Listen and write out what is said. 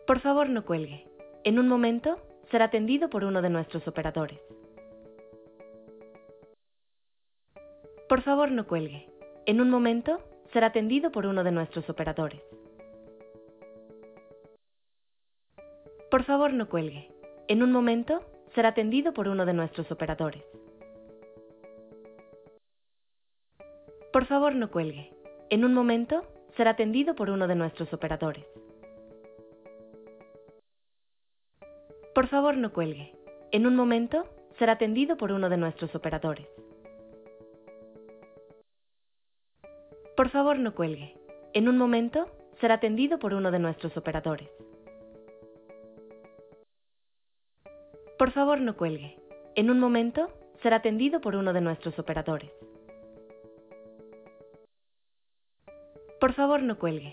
Por favor, no cuelgue. En un momento, será atendido por uno de nuestros operadores. Por favor, no cuelgue. En un momento, será atendido por uno de nuestros operadores. Por favor, no cuelgue. En un momento, será atendido por uno de nuestros operadores. Por favor, no cuelgue. En un momento, será atendido por uno de nuestros operadores. Por favor, no cuelgue. En un momento, será atendido por uno de nuestros operadores. Por favor, no cuelgue. En un momento, será atendido por uno de nuestros operadores. Por favor, no cuelgue. En un momento, será atendido por uno de nuestros operadores. Por favor, no cuelgue.